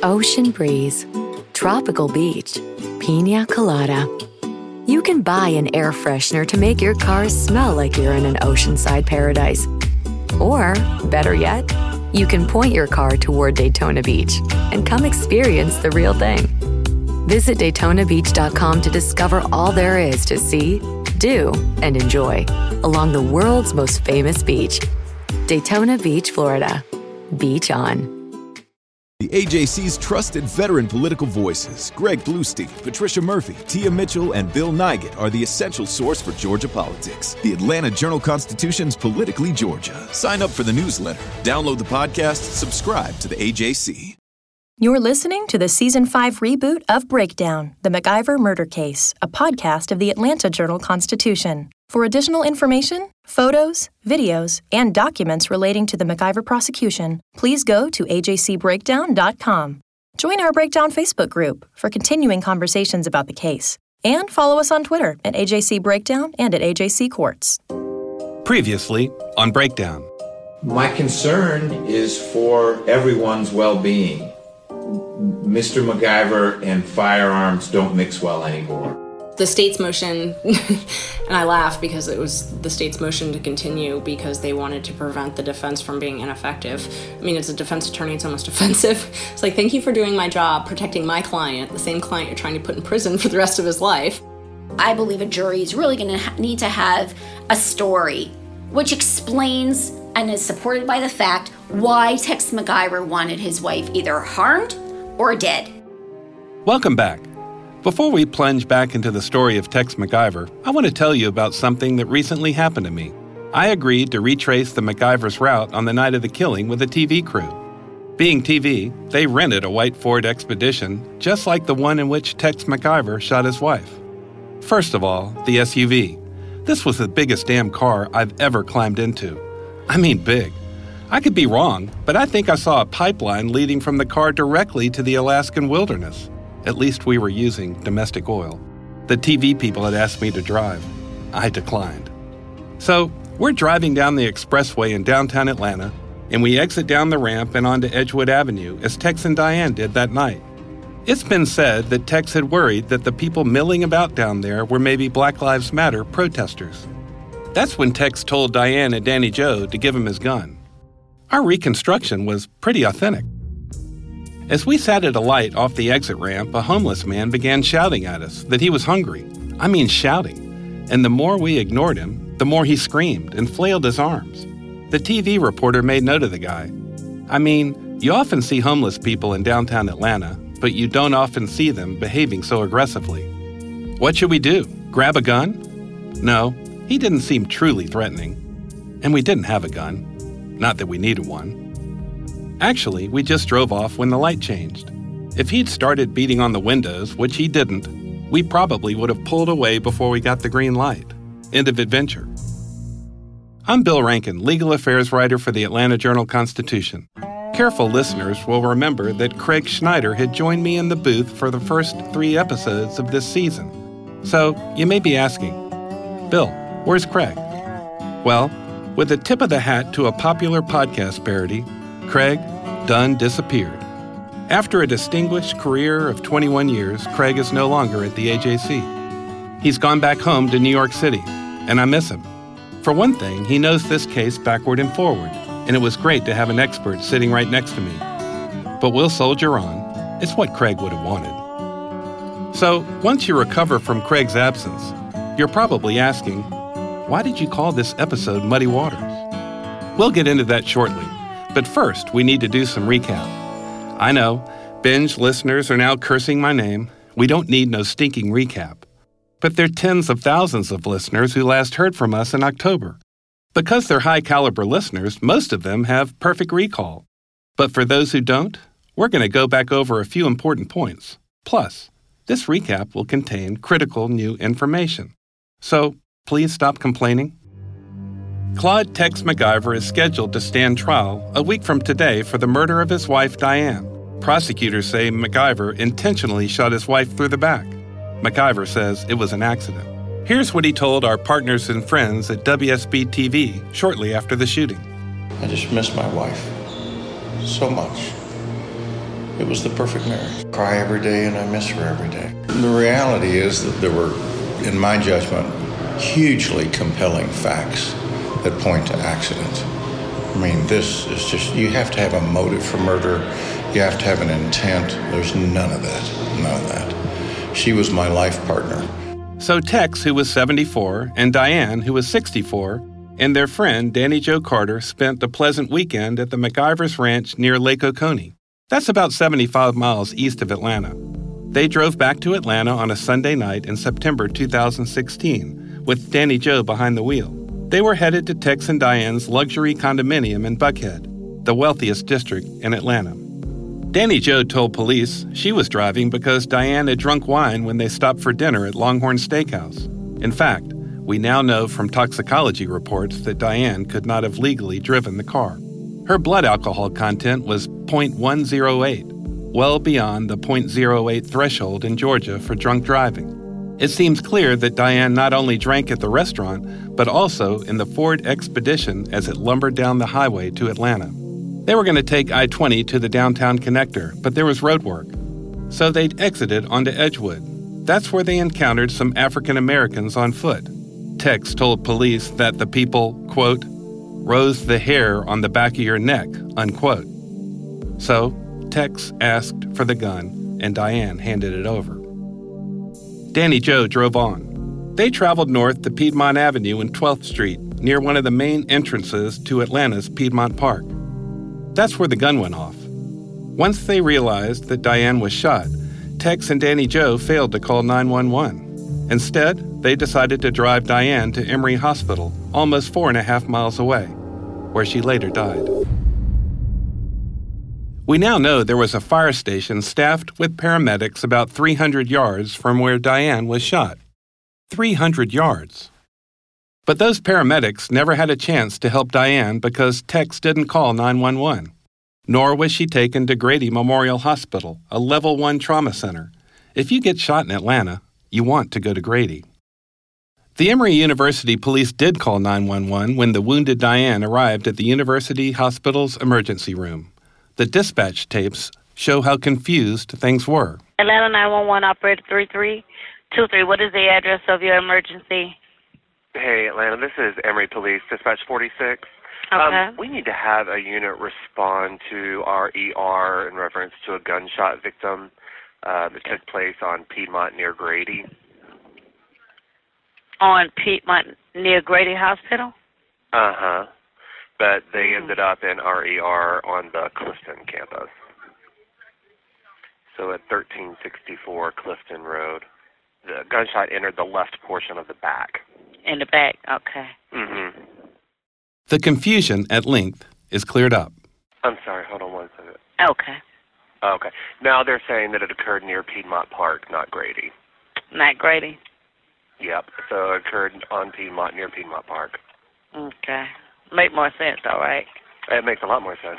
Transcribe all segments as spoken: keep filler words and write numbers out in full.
ocean breeze, tropical beach, pina colada. You can buy an air freshener to make your car smell like you're in an oceanside paradise. Or, better yet, you can point your car toward Daytona Beach and come experience the real thing. Visit Daytona Beach dot com to discover all there is to see, do, and enjoy along the world's most famous beach. Daytona Beach, Florida. Beach on. The A J C's trusted veteran political voices, Greg Bluestein, Patricia Murphy, Tia Mitchell, and Bill Nygut, are the essential source for Georgia politics. The Atlanta Journal-Constitution's Politically Georgia. Sign up for the newsletter, download the podcast, subscribe to the A J C. You're listening to the Season five reboot of Breakdown, the MacIver Murder Case, a podcast of the Atlanta Journal-Constitution. For additional information, photos, videos, and documents relating to the MacIver prosecution, please go to A J C breakdown dot com. Join our Breakdown Facebook group for continuing conversations about the case. And follow us on Twitter at A J C Breakdown and at A J C Courts. Previously on Breakdown. My concern is for everyone's well-being. Mister MacIver and firearms don't mix well anymore. The state's motion, and I laugh because it was the state's motion to continue because they wanted to prevent the defense from being ineffective. I mean, as a defense attorney, it's almost offensive. It's like, thank you for doing my job, protecting my client, the same client you're trying to put in prison for the rest of his life. I believe a jury is really going to ha- need to have a story which explains and is supported by the fact why Tex MacIver wanted his wife either harmed or dead. Welcome back. Before we plunge back into the story of Tex MacIver, I want to tell you about something that recently happened to me. I agreed to retrace the MacIver's route on the night of the killing with a T V crew. Being T V, they rented a white Ford Expedition, just like the one in which Tex MacIver shot his wife. First of all, the S U V. This was the biggest damn car I've ever climbed into. I mean big. I could be wrong, but I think I saw a pipeline leading from the car directly to the Alaskan wilderness. At least we were using domestic oil. The T V people had asked me to drive. I declined. So, we're driving down the expressway in downtown Atlanta, and we exit down the ramp and onto Edgewood Avenue as Tex and Diane did that night. It's been said that Tex had worried that the people milling about down there were maybe Black Lives Matter protesters. That's when Tex told Diane and Danny Joe to give him his gun. Our reconstruction was pretty authentic. As we sat at a light off the exit ramp, a homeless man began shouting at us that he was hungry. I mean shouting. And the more we ignored him, the more he screamed and flailed his arms. The T V reporter made note of the guy. I mean, you often see homeless people in downtown Atlanta, but you don't often see them behaving so aggressively. What should we do? Grab a gun? No, he didn't seem truly threatening. And we didn't have a gun. Not that we needed one. Actually, we just drove off when the light changed. If he'd started beating on the windows, which he didn't, we probably would have pulled away before we got the green light. End of adventure. I'm Bill Rankin, legal affairs writer for the Atlanta Journal-Constitution. Careful listeners will remember that Craig Schneider had joined me in the booth for the first three episodes of this season. So, you may be asking, Bill, where's Craig? Well, with a tip of the hat to a popular podcast parody, Craig done disappeared. After a distinguished career of twenty-one years, Craig is no longer at the A J C. He's gone back home to New York City, and I miss him. For one thing, he knows this case backward and forward, and it was great to have an expert sitting right next to me. But we'll soldier on. It's what Craig would have wanted. So, once you recover from Craig's absence, you're probably asking, why did you call this episode Muddy Waters? We'll get into that shortly. But first, we need to do some recap. I know, binge listeners are now cursing my name. We don't need no stinking recap. But there are tens of thousands of listeners who last heard from us in October. Because they're high-caliber listeners, most of them have perfect recall. But for those who don't, we're going to go back over a few important points. Plus, this recap will contain critical new information. So, please stop complaining. Claude Tex MacIver is scheduled to stand trial a week from today for the murder of his wife, Diane. Prosecutors say MacIver intentionally shot his wife through the back. MacIver says it was an accident. Here's what he told our partners and friends at W S B T V shortly after the shooting. I just miss my wife so much. It was the perfect marriage. I cry every day and I miss her every day. The reality is that there were, in my judgment, hugely compelling facts that point to accident. I mean, this is just, you have to have a motive for murder. You have to have an intent. There's none of that, none of that. She was my life partner. So Tex, who was seventy-four, and Diane, who was sixty-four, and their friend, Danny Joe Carter, spent a pleasant weekend at the MacIvers Ranch near Lake Oconee. That's about seventy-five miles east of Atlanta. They drove back to Atlanta on a Sunday night in September two thousand sixteen, with Danny Joe behind the wheel. They were headed to Tex and Diane's luxury condominium in Buckhead, the wealthiest district in Atlanta. Danny Joe told police she was driving because Diane had drunk wine when they stopped for dinner at Longhorn Steakhouse. In fact, we now know from toxicology reports that Diane could not have legally driven the car. Her blood alcohol content was zero point one zero eight, well beyond the zero point zero eight threshold in Georgia for drunk driving. It seems clear that Diane not only drank at the restaurant, but also in the Ford Expedition as it lumbered down the highway to Atlanta. They were going to take I twenty to the downtown connector, but there was road work. So they'd exited onto Edgewood. That's where they encountered some African Americans on foot. Tex told police that the people, quote, rose the hair on the back of your neck, unquote. So Tex asked for the gun, and Diane handed it over. Danny Joe drove on. They traveled north to Piedmont Avenue and twelfth Street, near one of the main entrances to Atlanta's Piedmont Park. That's where the gun went off. Once they realized that Diane was shot, Tex and Danny Joe failed to call nine one one. Instead, they decided to drive Diane to Emory Hospital, almost four and a half miles away, where she later died. We now know there was a fire station staffed with paramedics about three hundred yards from where Diane was shot. three hundred yards. But those paramedics never had a chance to help Diane because Tex didn't call nine one one. Nor was she taken to Grady Memorial Hospital, a level one trauma center. If you get shot in Atlanta, you want to go to Grady. The Emory University police did call nine one one when the wounded Diane arrived at the university hospital's emergency room. The dispatch tapes show how confused things were. Atlanta nine one one, operator three three two three. What is the address of your emergency? Hey, Atlanta, this is Emory Police, dispatch forty-six. Okay. Um, we need to have a unit respond to our E R in reference to a gunshot victim uh, that took place on Piedmont near Grady. On Piedmont near Grady Hospital? Uh-huh. But they ended up in our E R on the Clifton campus. So at thirteen sixty-four Clifton Road. The gunshot entered the left portion of the back. In the back, okay. Mm-hmm. The confusion at length is cleared up. I'm sorry, hold on one second. Okay. Okay. Now they're saying that it occurred near Piedmont Park, not Grady. Not Grady? Yep. So it occurred on Piedmont, near Piedmont Park. Okay. Make more sense, all right? It makes a lot more sense.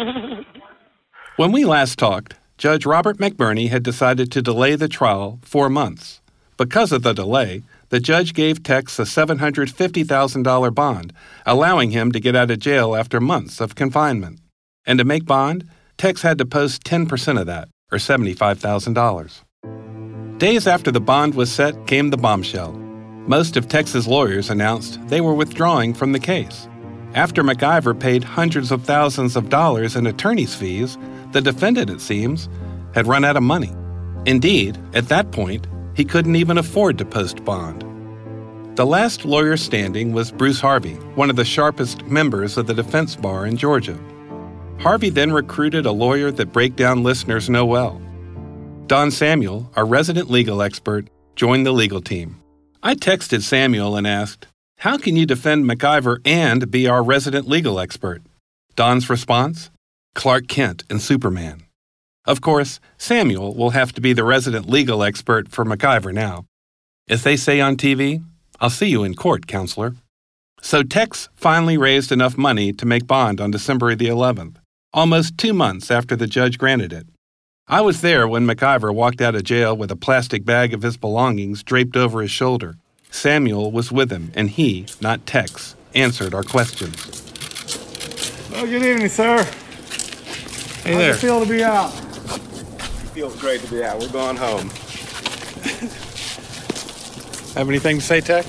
When we last talked, Judge Robert McBurney had decided to delay the trial four months. Because of the delay, the judge gave Tex a seven hundred fifty thousand dollars bond, allowing him to get out of jail after months of confinement. And to make bond, Tex had to post ten percent of that, or seventy-five thousand dollars. Days after the bond was set came the bombshell. Most of Tex's lawyers announced they were withdrawing from the case. After MacIver paid hundreds of thousands of dollars in attorney's fees, the defendant, it seems, had run out of money. Indeed, at that point, he couldn't even afford to post bond. The last lawyer standing was Bruce Harvey, one of the sharpest members of the defense bar in Georgia. Harvey then recruited a lawyer that breakdown listeners know well. Don Samuel, our resident legal expert, joined the legal team. I texted Samuel and asked, "How can you defend MacIver and be our resident legal expert?" Don's response? Clark Kent and Superman. Of course, Samuel will have to be the resident legal expert for MacIver now. As they say on T V, I'll see you in court, counselor. So Tex finally raised enough money to make bond on December the eleventh, almost two months after the judge granted it. I was there when MacIver walked out of jail with a plastic bag of his belongings draped over his shoulder. Samuel was with him, and he, not Tex, answered our questions. Well, good evening, sir. Hey How's there. it feel to be out? feels great to be out. We're going home. Have anything to say, Tex?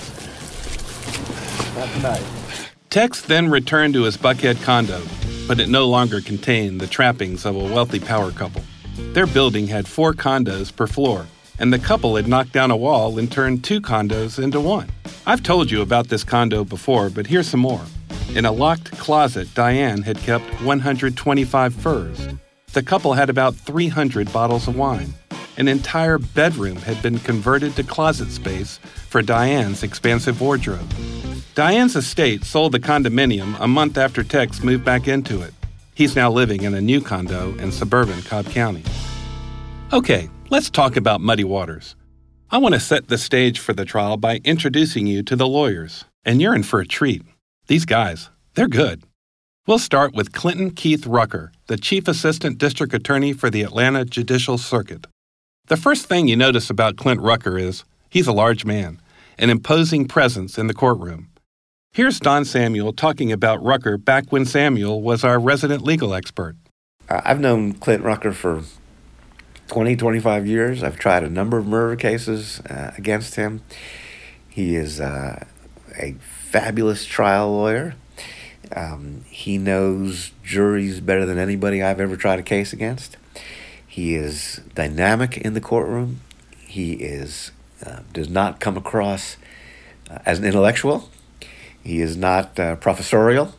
Not tonight. Tex then returned to his Buckhead condo, but it no longer contained the trappings of a wealthy power couple. Their building had four condos per floor, and the couple had knocked down a wall and turned two condos into one. I've told you about this condo before, but here's some more. In a locked closet, Diane had kept one hundred twenty-five furs. The couple had about three hundred bottles of wine. An entire bedroom had been converted to closet space for Diane's expansive wardrobe. Diane's estate sold the condominium a month after Tex moved back into it. He's now living in a new condo in suburban Cobb County. Okay, let's talk about Muddy Waters. I want to set the stage for the trial by introducing you to the lawyers, and you're in for a treat. These guys, they're good. We'll start with Clinton Keith Rucker, the Chief Assistant District Attorney for the Atlanta Judicial Circuit. The first thing you notice about Clint Rucker is he's a large man, an imposing presence in the courtroom. Here's Don Samuel talking about Rucker back when Samuel was our resident legal expert. Uh, I've known Clint Rucker for twenty, twenty-five years. I've tried a number of murder cases uh, against him. He is uh, a fabulous trial lawyer. Um, he knows juries better than anybody I've ever tried a case against. He is dynamic in the courtroom. He is uh, does not come across uh, as an intellectual. He is not uh, professorial,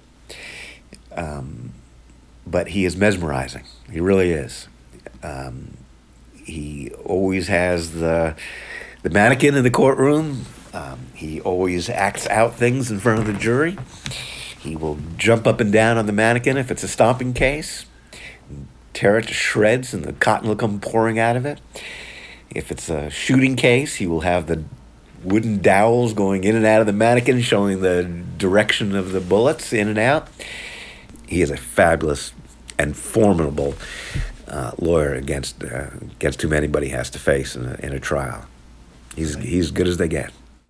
um, but he is mesmerizing. He really is. Um, he always has the the mannequin in the courtroom. Um, he always acts out things in front of the jury. He will jump up and down on the mannequin if it's a stomping case, tear it to shreds, and the cotton will come pouring out of it. If it's a shooting case, he will have the wooden dowels going in and out of the mannequin, showing the direction of the bullets in and out. He is a fabulous and formidable uh, lawyer against uh, against whom anybody has to face in a, in a trial. He's he's good as they get.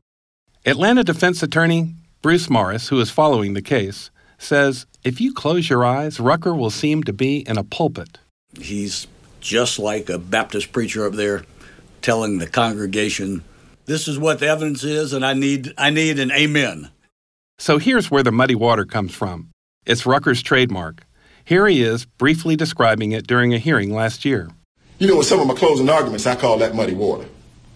Atlanta defense attorney Bruce Morris, who is following the case, says if you close your eyes, Rucker will seem to be in a pulpit. He's just like a Baptist preacher up there telling the congregation, this is what the evidence is, and I need I need an amen. So here's where the muddy water comes from. It's Rucker's trademark. Here he is briefly describing it during a hearing last year. You know, in some of my closing arguments, I call that muddy water.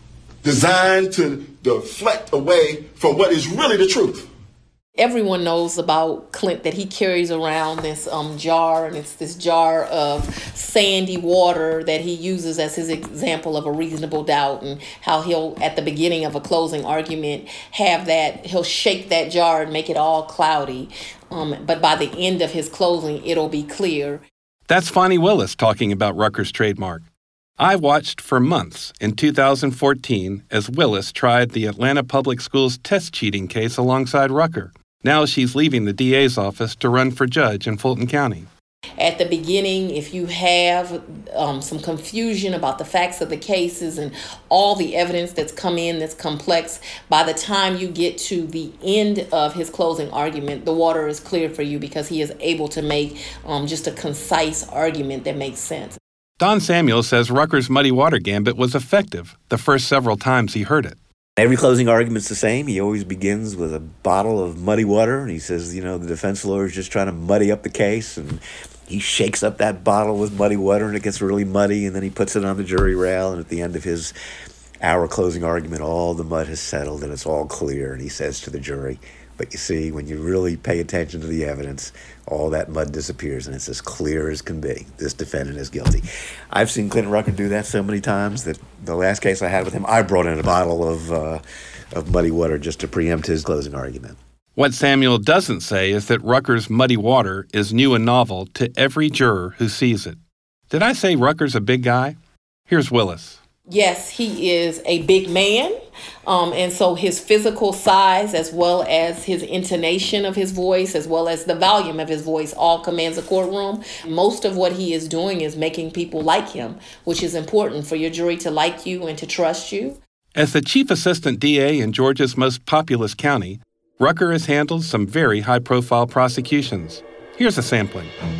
Designed to deflect away from what is really the truth. Everyone knows about Clint that he carries around this um, jar, and it's this jar of sandy water that he uses as his example of a reasonable doubt, and how he'll, at the beginning of a closing argument, have that, he'll shake that jar and make it all cloudy. Um, but by the end of his closing, it'll be clear. That's Fonnie Willis talking about Rucker's trademark. I watched for months in two thousand fourteen as Willis tried the Atlanta Public Schools test cheating case alongside Rucker. Now she's leaving the D A's office to run for judge in Fulton County. At the beginning, if you have um, some confusion about the facts of the cases and all the evidence that's come in that's complex, by the time you get to the end of his closing argument, the water is clear for you because he is able to make um, just a concise argument that makes sense. Don Samuel says Rucker's muddy water gambit was effective the first several times he heard it. Every closing argument's the same. He always begins with a bottle of muddy water, and he says, you know, the defense lawyer's just trying to muddy up the case, and he shakes up that bottle with muddy water, and it gets really muddy, and then he puts it on the jury rail, and at the end of his hour closing argument, all the mud has settled, and it's all clear, and he says to the jury, but you see, when you really pay attention to the evidence, all that mud disappears, and it's as clear as can be. This defendant is guilty. I've seen Clint Rucker do that so many times that the last case I had with him, I brought in a bottle of uh, of muddy water just to preempt his closing argument. What Samuel doesn't say is that Rucker's muddy water is new and novel to every juror who sees it. Did I say Rucker's a big guy? Here's Willis. Yes, he is a big man, um, and so his physical size, as well as his intonation of his voice, as well as the volume of his voice, all commands a courtroom. Most of what he is doing is making people like him, which is important for your jury to like you and to trust you. As the chief assistant D A in Georgia's most populous county, Rucker has handled some very high-profile prosecutions. Here's a sampling.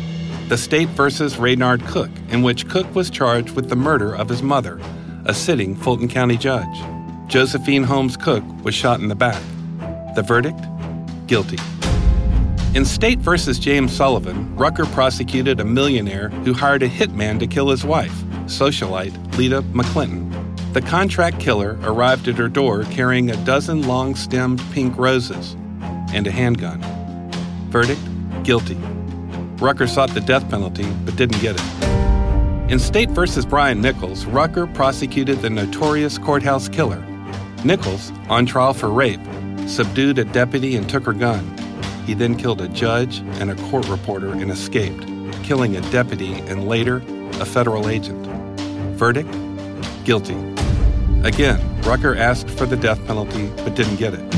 The State versus Raynard Cook, in which Cook was charged with the murder of his mother, a sitting Fulton County judge. Josephine Holmes Cook was shot in the back. The verdict? Guilty. In State versus James Sullivan, Rucker prosecuted a millionaire who hired a hitman to kill his wife, socialite Lita McClinton. The contract killer arrived at her door carrying a dozen long-stemmed pink roses and a handgun. Verdict? Guilty. Rucker sought the death penalty but didn't get it. In State versus Brian Nichols, Rucker prosecuted the notorious courthouse killer. Nichols, on trial for rape, subdued a deputy and took her gun. He then killed a judge and a court reporter and escaped, killing a deputy and later a federal agent. Verdict? Guilty. Again, Rucker asked for the death penalty but didn't get it.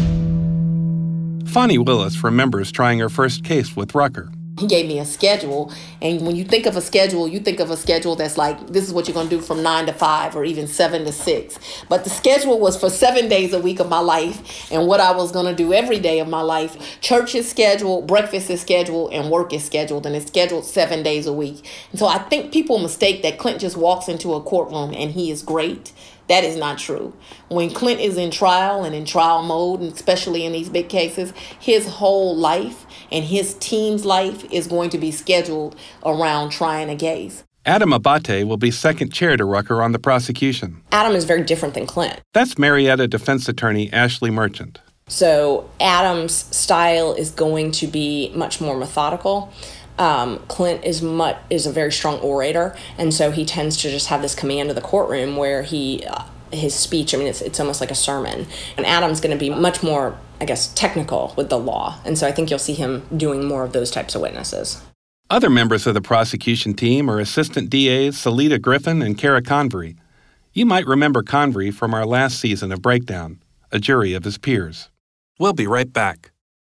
Fonnie Willis remembers trying her first case with Rucker. He gave me a schedule, and when you think of a schedule, you think of a schedule that's like, this is what you're going to do from nine to five or even seven to six. But the schedule was for seven days a week of my life and what I was going to do every day of my life. Church is scheduled, breakfast is scheduled, and work is scheduled, and it's scheduled seven days a week. And so I think people mistake that Clint just walks into a courtroom and he is great. That is not true. When Clint is in trial and in trial mode, and especially in these big cases, his whole life and his team's life is going to be scheduled around trying a case. Adam Abate will be second chair to Rucker on the prosecution. Adam is very different than Clint. That's Marietta defense attorney Ashley Merchant. So Adam's style is going to be much more methodical. Um, Clint is much, is a very strong orator, and so he tends to just have this command of the courtroom where he, uh, his speech, I mean, it's it's almost like a sermon. And Adam's going to be much more, I guess, technical with the law, and so I think you'll see him doing more of those types of witnesses. Other members of the prosecution team are Assistant D As Salita Griffin and Kara Convery. You might remember Convery from our last season of Breakdown, a jury of his peers. We'll be right back.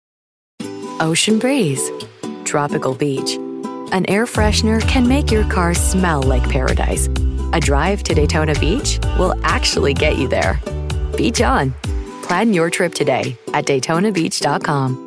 Ocean breeze, tropical beach. An air freshener can make your car smell like paradise. A drive to Daytona Beach will actually get you there. Beach on. Plan your trip today at Daytona Beach dot com.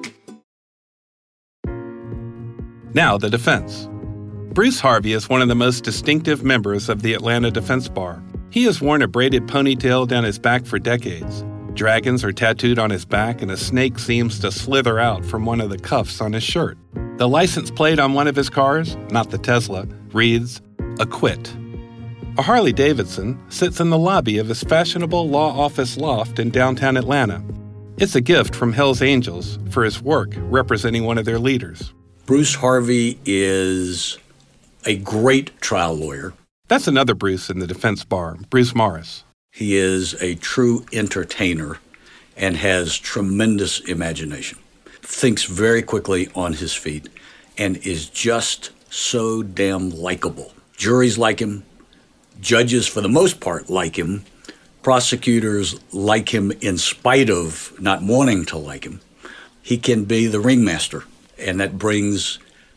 Now the defense. Bruce Harvey is one of the most distinctive members of the Atlanta Defense Bar. He has worn a braided ponytail down his back for decades. Dragons are tattooed on his back, and a snake seems to slither out from one of the cuffs on his shirt. The license plate on one of his cars, not the Tesla, reads, Acquit. A Harley-Davidson sits in the lobby of his fashionable law office loft in downtown Atlanta. It's a gift from Hell's Angels for his work representing one of their leaders. Bruce Harvey is a great trial lawyer. That's another Bruce in the defense bar, Bruce Morris. He is a true entertainer and has tremendous imagination. Thinks very quickly on his feet and is just so damn likable. Juries like him. Judges, for the most part, like him. Prosecutors like him in spite of not wanting to like him. He can be the ringmaster, and that brings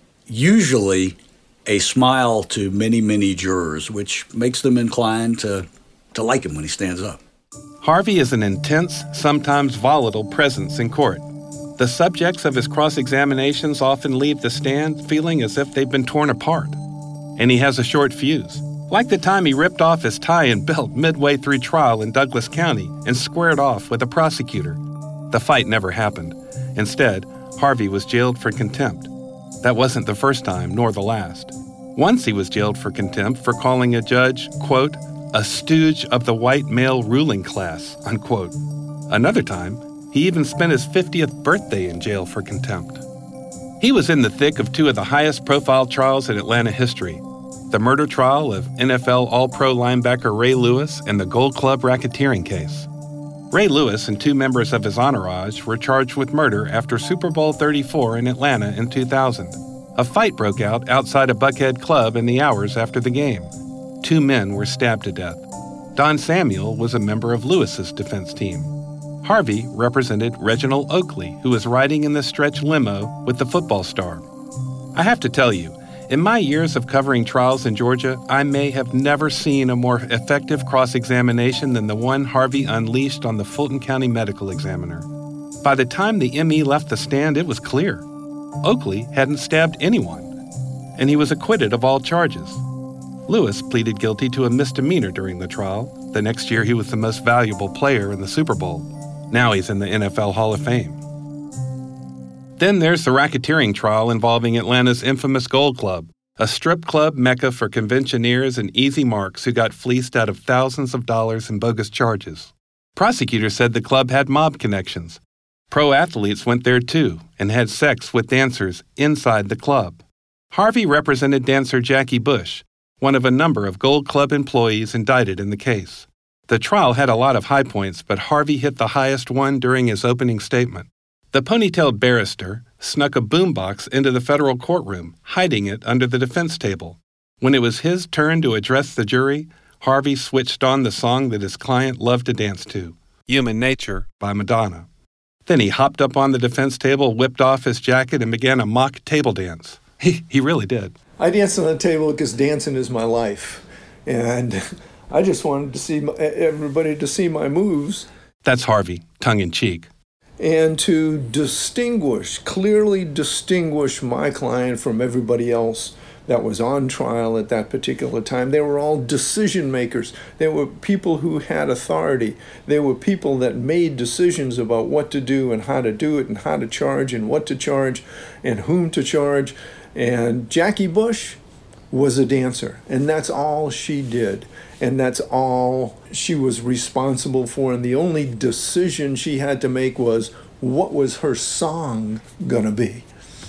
usually a smile to many, many jurors, which makes them inclined to, to like him when he stands up. Harvey is an intense, sometimes volatile presence in court. The subjects of his cross-examinations often leave the stand feeling as if they've been torn apart. And he has a short fuse. Like the time he ripped off his tie and belt midway through trial in Douglas County and squared off with a prosecutor. The fight never happened. Instead, Harvey was jailed for contempt. That wasn't the first time, nor the last. Once he was jailed for contempt for calling a judge, quote, a stooge of the white male ruling class, unquote. Another time, he even spent his fiftieth birthday in jail for contempt. He was in the thick of two of the highest-profile trials in Atlanta history, the murder trial of N F L All-Pro linebacker Ray Lewis and the Gold Club racketeering case. Ray Lewis and two members of his entourage were charged with murder after Super Bowl thirty-four in Atlanta in two thousand. A fight broke out outside a Buckhead club in the hours after the game. Two men were stabbed to death. Don Samuel was a member of Lewis's defense team. Harvey represented Reginald Oakley, who was riding in the stretch limo with the football star. I have to tell you, in my years of covering trials in Georgia, I may have never seen a more effective cross-examination than the one Harvey unleashed on the Fulton County Medical Examiner. By the time the M E left the stand, it was clear. Oakley hadn't stabbed anyone. and he was acquitted of all charges. Lewis pleaded guilty to a misdemeanor during the trial. The next year, he was the most valuable player in the Super Bowl. Now he's in the N F L Hall of Fame. Then there's the racketeering trial involving Atlanta's infamous Gold Club, a strip club mecca for conventioneers and easy marks who got fleeced out of thousands of dollars in bogus charges. Prosecutors said the club had mob connections. Pro athletes went there too and had sex with dancers inside the club. Harvey represented dancer Jackie Bush, one of a number of Gold Club employees indicted in the case. The trial had a lot of high points, but Harvey hit the highest one during his opening statement. The ponytailed barrister snuck a boombox into the federal courtroom, hiding it under the defense table. When it was his turn to address the jury, Harvey switched on the song that his client loved to dance to, Human Nature by Madonna. Then he hopped up on the defense table, whipped off his jacket, and began a mock table dance. He, he really did. I dance on the table because dancing is my life. And I just wanted to see my, everybody to see my moves. That's Harvey, tongue-in-cheek. And to distinguish, clearly distinguish my client from everybody else that was on trial at that particular time. They were all decision makers. They were people who had authority. They were people that made decisions about what to do and how to do it and how to charge and what to charge and whom to charge. And Jackie Bush was a dancer, and that's all she did. And that's all she was responsible for. And the only decision she had to make was, what was her song gonna be?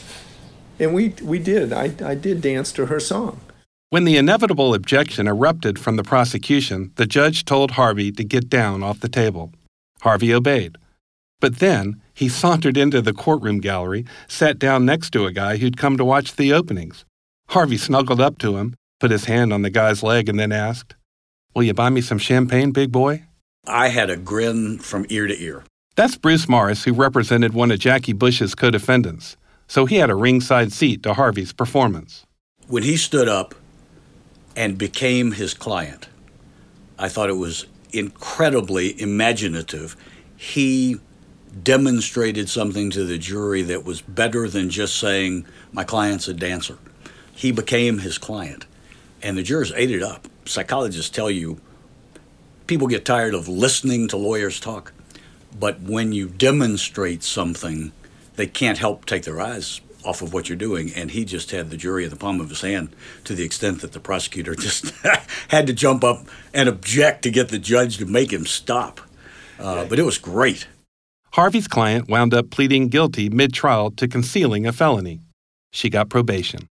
And we we did. I, I did dance to her song. When the inevitable objection erupted from the prosecution, the judge told Harvey to get down off the table. Harvey obeyed. But then he sauntered into the courtroom gallery, sat down next to a guy who'd come to watch the openings. Harvey snuggled up to him, put his hand on the guy's leg, and then asked, "Will you buy me some champagne, big boy?" I had a grin from ear to ear. That's Bruce Morris, who represented one of Jackie Bush's co-defendants. So he had a ringside seat to Harvey's performance. When he stood up and became his client, I thought it was incredibly imaginative. He demonstrated something to the jury that was better than just saying, my client's a dancer. He became his client, and the jurors ate it up. Psychologists tell you people get tired of listening to lawyers talk, but when you demonstrate something, they can't help take their eyes off of what you're doing, and he just had the jury in the palm of his hand to the extent that the prosecutor just had to jump up and object to get the judge to make him stop. Uh, but it was great. Harvey's client wound up pleading guilty mid-trial to concealing a felony. She got probation.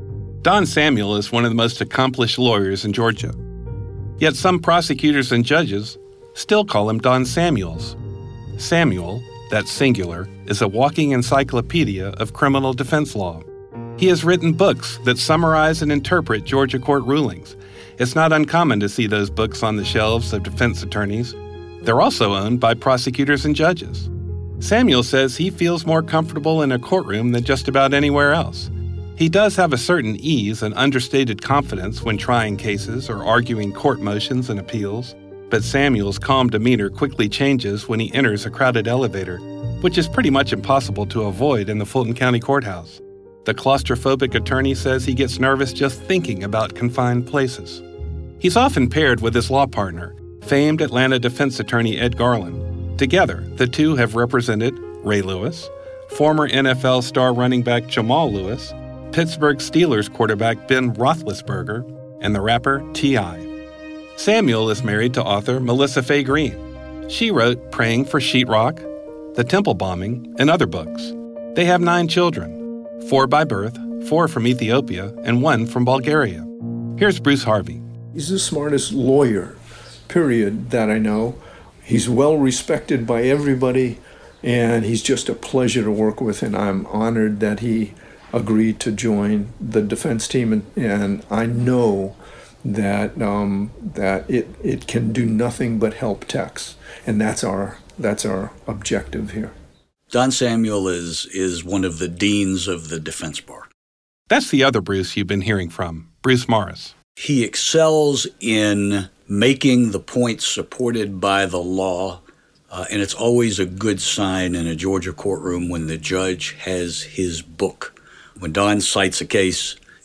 Don Samuel is one of the most accomplished lawyers in Georgia. Yet some prosecutors and judges still call him Don Samuels. Samuel, that's singular, is a walking encyclopedia of criminal defense law. He has written books that summarize and interpret Georgia court rulings. It's not uncommon to see those books on the shelves of defense attorneys. They're also owned by prosecutors and judges. Samuel says he feels more comfortable in a courtroom than just about anywhere else. He does have a certain ease and understated confidence when trying cases or arguing court motions and appeals, but Samuel's calm demeanor quickly changes when he enters a crowded elevator, which is pretty much impossible to avoid in the Fulton County Courthouse. The claustrophobic attorney says he gets nervous just thinking about confined places. He's often paired with his law partner, famed Atlanta defense attorney Ed Garland. Together, the two have represented Ray Lewis, former N F L star running back Jamal Lewis, Pittsburgh Steelers quarterback Ben Roethlisberger, and the rapper T I Samuel is married to author Melissa Fay Green. She wrote Praying for Sheetrock, The Temple Bombing, and other books. They have nine children, four by birth, four from Ethiopia, and one from Bulgaria. Here's Bruce Harvey. He's the smartest lawyer, period, that I know. He's well respected by everybody, and he's just a pleasure to work with, and I'm honored that he agreed to join the defense team, and, and I know that um, that it it can do nothing but help Tex, and that's our that's our objective here. Don Samuel is is one of the deans of the defense bar. That's the other Bruce you've been hearing from, Bruce Morris. He excels in making the points supported by the law, uh, and it's always a good sign in a Georgia courtroom when the judge has his book. When Don cites a case,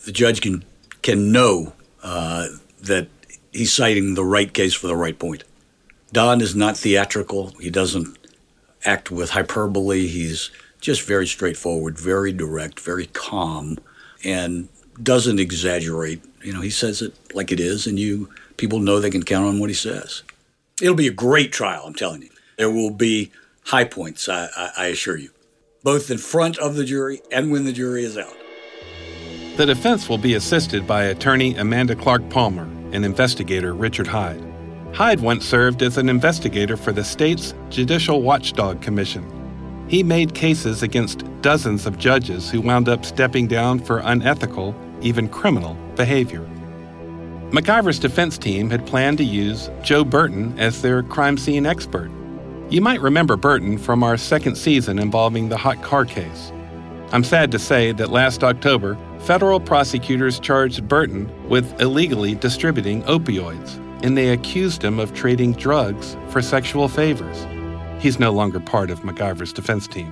the judge can can know uh, that he's citing the right case for the right point. Don is not theatrical. He doesn't act with hyperbole. He's just very straightforward, very direct, very calm, and doesn't exaggerate. You know, he says it like it is, and you people know they can count on what he says. It'll be a great trial, I'm telling you. There will be high points, I, I, I assure you, both in front of the jury and when the jury is out. The defense will be assisted by attorney Amanda Clark Palmer and investigator Richard Hyde. Hyde once served as an investigator for the state's Judicial Watchdog Commission. He made cases against dozens of judges who wound up stepping down for unethical, even criminal, behavior. MacGyver's defense team had planned to use Joe Burton as their crime scene expert. You might remember Burton from our second season involving the hot car case. I'm sad to say that last October, federal prosecutors charged Burton with illegally distributing opioids, and they accused him of trading drugs for sexual favors. He's no longer part of MacGyver's defense team.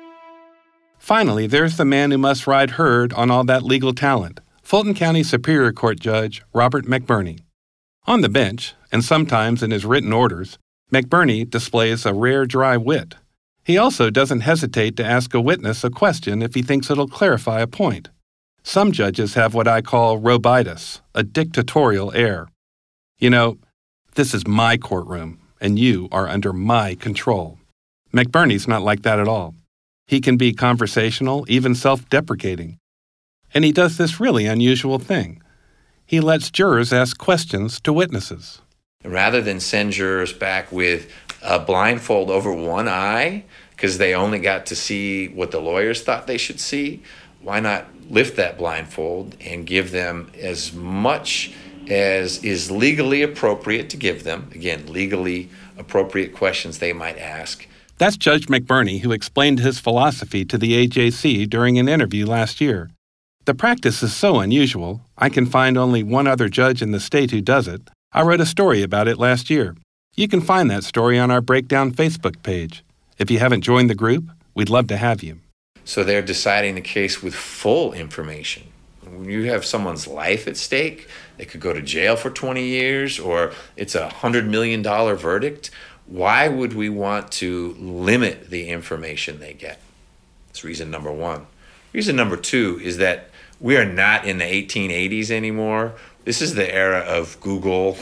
Finally, there's the man who must ride herd on all that legal talent, Fulton County Superior Court Judge Robert McBurney. On the bench, and sometimes in his written orders, McBurney displays a rare dry wit. He also doesn't hesitate to ask a witness a question if he thinks it'll clarify a point. Some judges have what I call robitis, a dictatorial air. You know, this is my courtroom, and you are under my control. McBurney's not like that at all. He can be conversational, even self-deprecating. And he does this really unusual thing. He lets jurors ask questions to witnesses. Rather than send jurors back with a blindfold over one eye because they only got to see what the lawyers thought they should see, why not lift that blindfold and give them as much as is legally appropriate to give them, again, legally appropriate questions they might ask. That's Judge McBurney, who explained his philosophy to the A J C during an interview last year. The practice is so unusual, I can find only one other judge in the state who does it. I wrote a story about it last year. You can find that story on our Breakdown Facebook page. If you haven't joined the group, we'd love to have you. So they're deciding the case with full information. When you have someone's life at stake, they could go to jail for twenty years, or it's a one hundred million dollars verdict. Why would we want to limit the information they get? That's reason number one. Reason number two is that we are not in the eighteen eighties anymore. This is the era of Google,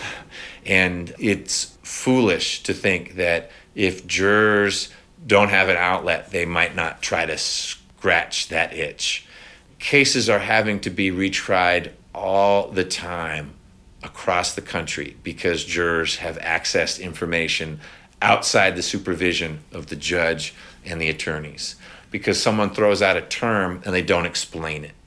and it's foolish to think that if jurors don't have an outlet, they might not try to scratch that itch. Cases are having to be retried all the time across the country because jurors have accessed information outside the supervision of the judge and the attorneys, because someone throws out a term and they don't explain it,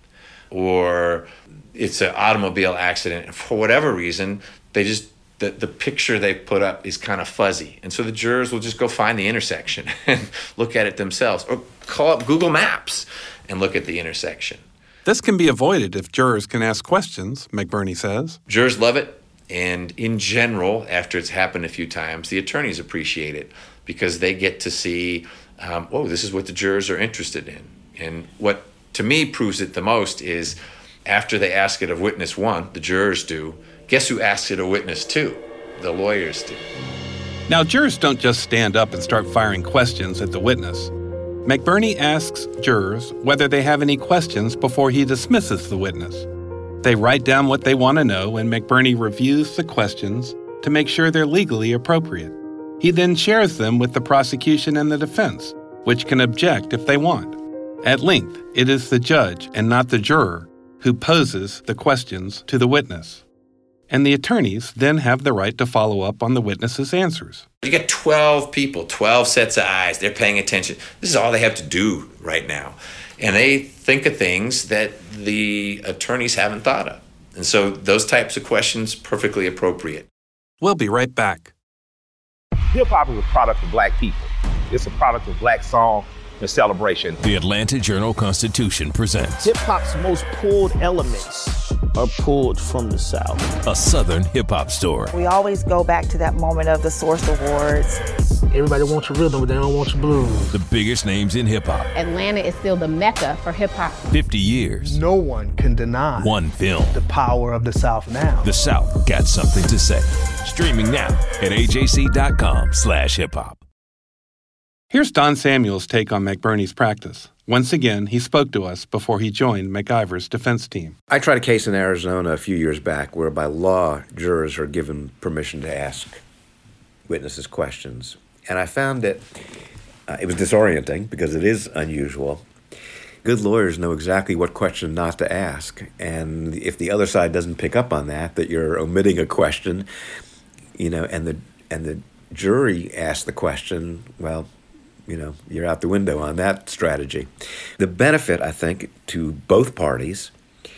or it's an automobile accident, and for whatever reason, they just the, the picture they put up is kind of fuzzy. And so the jurors will just go find the intersection and look at it themselves, or call up Google Maps and look at the intersection. This can be avoided if jurors can ask questions, McBurney says. Jurors love it, and in general, after it's happened a few times, the attorneys appreciate it because they get to see, um, oh, this is what the jurors are interested in. And what, to me, proves it the most is after they ask it of witness one, the jurors do, guess who asks it of witness two? The lawyers do. Now, jurors don't just stand up and start firing questions at the witness. McBurney asks jurors whether they have any questions before he dismisses the witness. They write down what they want to know, and McBurney reviews the questions to make sure they're legally appropriate. He then shares them with the prosecution and the defense, which can object if they want. At length, it is the judge and not the juror who poses the questions to the witness. And the attorneys then have the right to follow up on the witness's answers. You get twelve people, twelve sets of eyes. They're paying attention. This is all they have to do right now. And they think of things that the attorneys haven't thought of. And so those types of questions, perfectly appropriate. We'll be right back. Hip-hop is a product of black people. It's a product of black song and celebration. The Atlanta Journal-Constitution presents hip-hop's most pulled elements are pulled from the South. A Southern hip-hop story. We always go back to that moment of the Source Awards. Everybody wants your rhythm, but they don't want your blues. The biggest names in hip-hop. Atlanta is still the mecca for hip-hop. fifty years. No one can deny one film. The power of the South now. The South got something to say. Streaming now at A J C dot com slash hip hop. Here's Don Samuel's take on McBurney's practice. Once again, he spoke to us before he joined MacIver's defense team. I tried a case in Arizona a few years back where by law, jurors are given permission to ask witnesses questions. And I found that uh, it was disorienting because it is unusual. Good lawyers know exactly what question not to ask. And if the other side doesn't pick up on that, that you're omitting a question, you know, and the and the jury asks the question, well, you know, you're out the window on that strategy. The benefit, I think, to both parties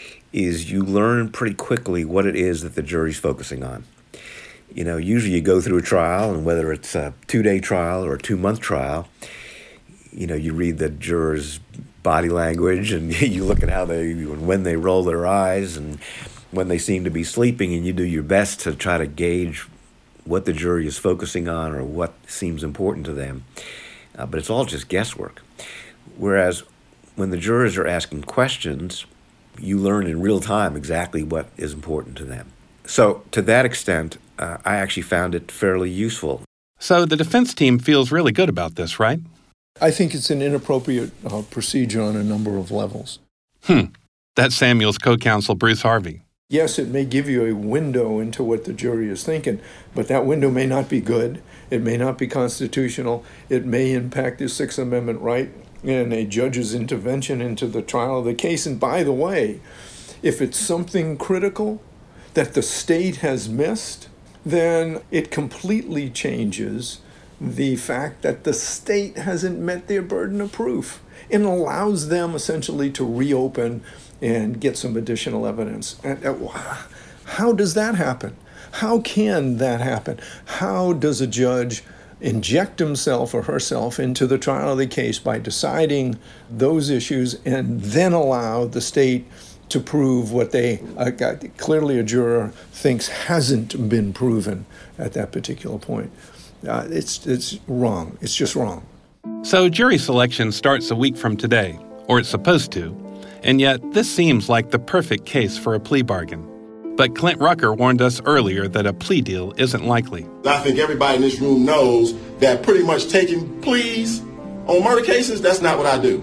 is you learn pretty quickly what it is that the jury's focusing on. You know, usually you go through a trial, and whether it's a two-day trial or a two-month trial, you know, you read the jurors' body language, and you look at how they, when they roll their eyes, and when they seem to be sleeping, and you do your best to try to gauge what the jury is focusing on or what seems important to them. Uh, but it's all just guesswork. Whereas when the jurors are asking questions, you learn in real time exactly what is important to them. So to that extent, uh, I actually found it fairly useful. So the defense team feels really good about this, right? I think it's an inappropriate uh, procedure on a number of levels. Hmm. That's Samuel's co-counsel, Bruce Harvey. Yes, it may give you a window into what the jury is thinking, but that window may not be good. It may not be constitutional. It may impact the Sixth Amendment right and a judge's intervention into the trial of the case. And by the way, if it's something critical that the state has missed, then it completely changes the fact that the state hasn't met their burden of proof and allows them essentially to reopen and get some additional evidence. And uh, how does that happen? How can that happen? How does a judge inject himself or herself into the trial of the case by deciding those issues and then allow the state to prove what they, uh, clearly a juror thinks hasn't been proven at that particular point? Uh, it's, it's wrong. It's just wrong. So jury selection starts a week from today, or it's supposed to. And yet, this seems like the perfect case for a plea bargain. But Clint Rucker warned us earlier that a plea deal isn't likely. I think everybody in this room knows that pretty much taking pleas on murder cases, that's not what I do.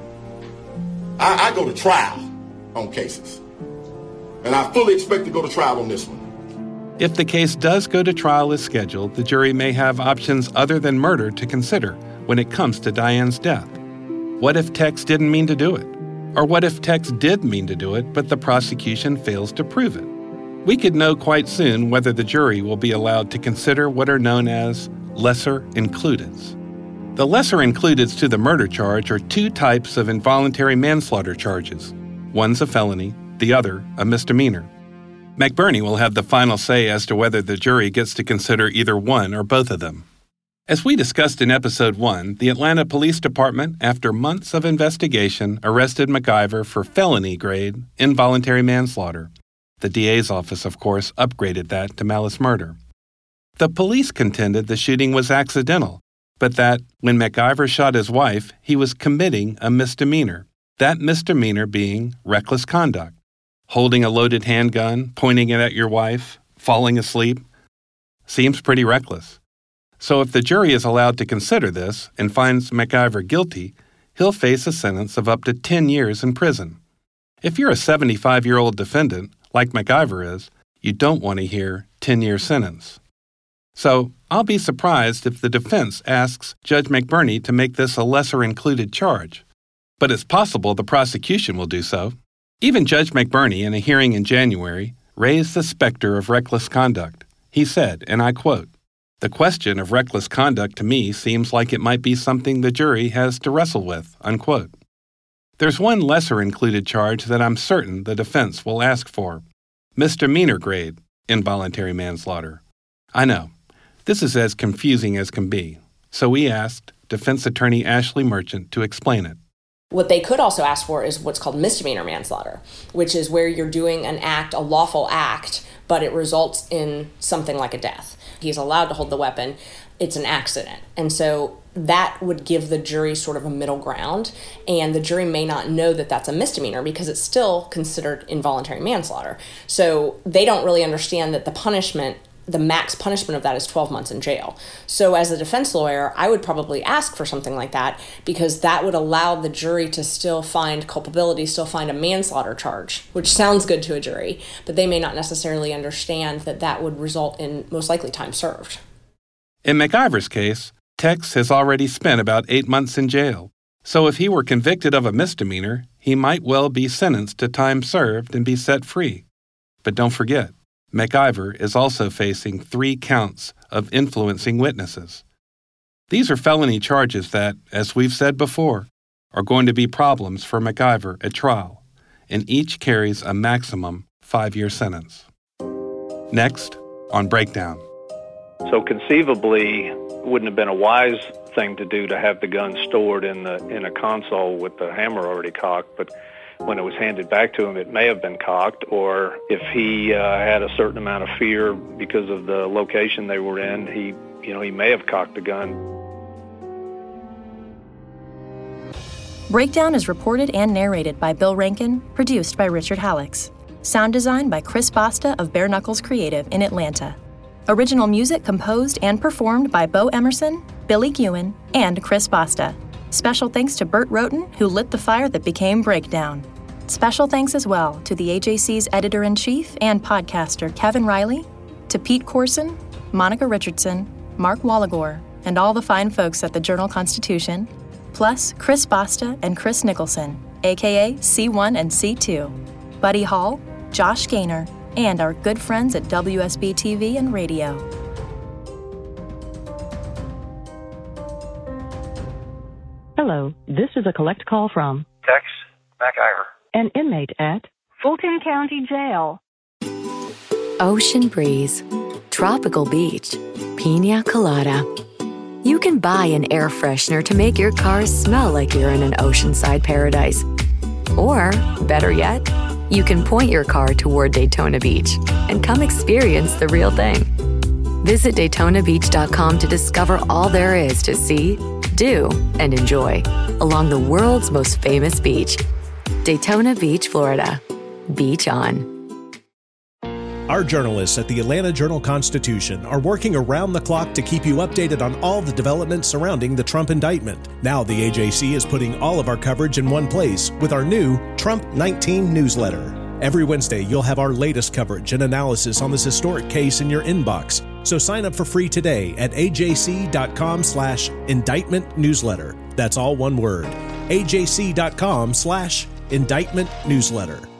I, I go to trial on cases. And I fully expect to go to trial on this one. If the case does go to trial as scheduled, the jury may have options other than murder to consider when it comes to Diane's death. What if Tex didn't mean to do it? Or what if Tex did mean to do it, but the prosecution fails to prove it? We could know quite soon whether the jury will be allowed to consider what are known as lesser includeds. The lesser includeds to the murder charge are two types of involuntary manslaughter charges. One's a felony, the other a misdemeanor. McBurney will have the final say as to whether the jury gets to consider either one or both of them. As we discussed in Episode one, the Atlanta Police Department, after months of investigation, arrested MacIver for felony-grade involuntary manslaughter. The D A's office, of course, upgraded that to malice murder. The police contended the shooting was accidental, but that when MacIver shot his wife, he was committing a misdemeanor, that misdemeanor being reckless conduct. Holding a loaded handgun, pointing it at your wife, falling asleep, seems pretty reckless. So if the jury is allowed to consider this and finds MacIver guilty, he'll face a sentence of up to ten years in prison. If you're a seventy-five-year-old defendant, like MacIver is, you don't want to hear ten-year sentence. So I'll be surprised if the defense asks Judge McBurney to make this a lesser-included charge. But it's possible the prosecution will do so. Even Judge McBurney, in a hearing in January, raised the specter of reckless conduct. He said, and I quote, "The question of reckless conduct to me seems like it might be something the jury has to wrestle with," unquote. There's one lesser-included charge that I'm certain the defense will ask for. Misdemeanor grade involuntary manslaughter. I know, this is as confusing as can be, so we asked defense attorney Ashley Merchant to explain it. What they could also ask for is what's called misdemeanor manslaughter, which is where you're doing an act, a lawful act, but it results in something like a death. He's allowed to hold the weapon. It's an accident. And so that would give the jury sort of a middle ground, and the jury may not know that that's a misdemeanor because it's still considered involuntary manslaughter. So they don't really understand that the punishment, the max punishment of that is twelve months in jail. So as a defense lawyer, I would probably ask for something like that because that would allow the jury to still find culpability, still find a manslaughter charge, which sounds good to a jury, but they may not necessarily understand that that would result in most likely time served. In MacIver's case, Tex has already spent about eight months in jail. So if he were convicted of a misdemeanor, he might well be sentenced to time served and be set free. But don't forget, MacIver is also facing three counts of influencing witnesses. These are felony charges that, as we've said before, are going to be problems for MacIver at trial, and each carries a maximum five-year sentence. Next, on Breakdown. So conceivably, wouldn't have been a wise thing to do to have the gun stored in the in a console with the hammer already cocked, but when it was handed back to him, it may have been cocked, or if he uh, had a certain amount of fear because of the location they were in, he, you know, he may have cocked the gun. Breakdown is reported and narrated by Bill Rankin, produced by Richard Hallex. Sound design by Chris Basta of Bare Knuckles Creative in Atlanta. Original music composed and performed by Bo Emerson, Billy Guin, and Chris Basta. Special thanks to Burt Roten, who lit the fire that became Breakdown. Special thanks as well to the A J C's editor-in-chief and podcaster Kevin Riley, to Pete Corson, Monica Richardson, Mark Wallagore, and all the fine folks at the Journal-Constitution, plus Chris Basta and Chris Nicholson, a k a. C one and C two, Buddy Hall, Josh Gaynor, and our good friends at W S B T V and radio. Hello, this is a collect call from Tex MacIver, an inmate at Fulton County Jail. Ocean breeze, tropical beach, pina colada. You can buy an air freshener to make your car smell like you're in an oceanside paradise. Or, better yet, you can point your car toward Daytona Beach and come experience the real thing. Visit Daytona Beach dot com to discover all there is to see, do, and enjoy along the world's most famous beach, Daytona Beach, Florida. Beach on. Our journalists at the Atlanta Journal-Constitution are working around the clock to keep you updated on all the developments surrounding the Trump indictment. Now the A J C is putting all of our coverage in one place with our new Trump nineteen newsletter. Every Wednesday, you'll have our latest coverage and analysis on this historic case in your inbox. So sign up for free today at A J C dot com slash indictment newsletter. That's all one word. A J C dot com slash indictment newsletter.